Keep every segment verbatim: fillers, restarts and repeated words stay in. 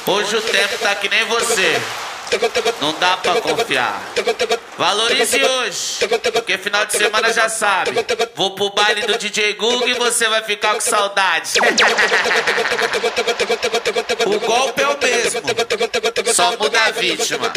Hoje o tempo tá que nem você, não dá pra confiar. Valorize hoje, porque final de semana já sabe. Vou pro baile do D J Google e você vai ficar com saudade. O golpe é o mesmo, só muda a vítima.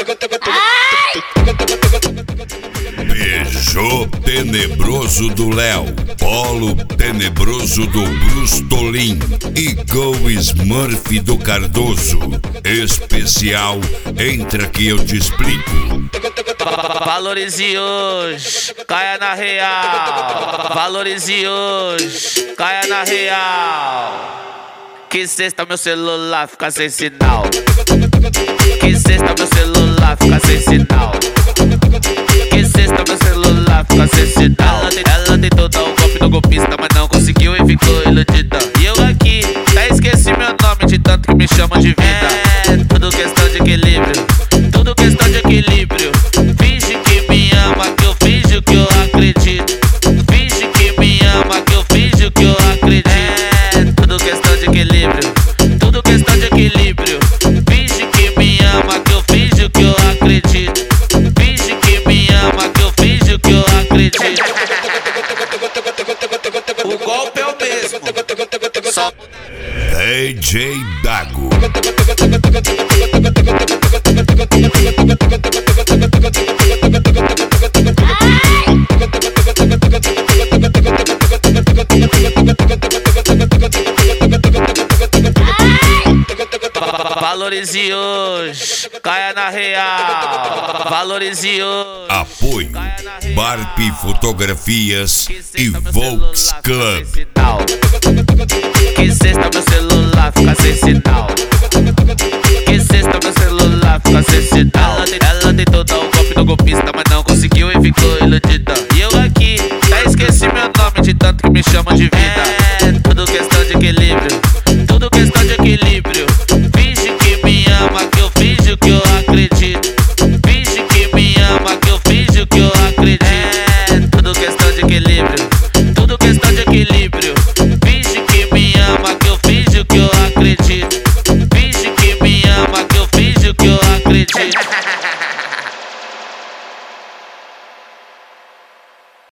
Beijou tenebroso do Léo, polo tenebroso do Brustolin e Go Smurf do Cardoso. Especial, entra que eu te explico. Valorize hoje, caia na real. Valorize hoje, caia na real. Que sexta meu celular fica sem sinal. Que sexta meu celular fica sem sinal. Que sexta meu celular fica sem sinal. Ela, ela tentou dar o golpe no golpista, mas não conseguiu e ficou iludida. E eu aqui, até esqueci meu nome de tanto que me chamam de vida. É, tudo questão de equilíbrio, tudo questão de equilíbrio. Finge que me ama, que eu finjo que eu acredito. Finge que me ama, que eu finjo que eu acredito. É, tudo questão de equilíbrio, tudo questão de equilíbrio. Finge que me ama, que eu finjo que eu acredito. Finge que me ama, que eu finjo que eu acredito. O golpe é o mesmo, só D J Dago. Valorize hoje, caia na real. Valorize hoje. Apoio Barp Fotografias e Volks Club. Que sexta meu celular fica sem sinal.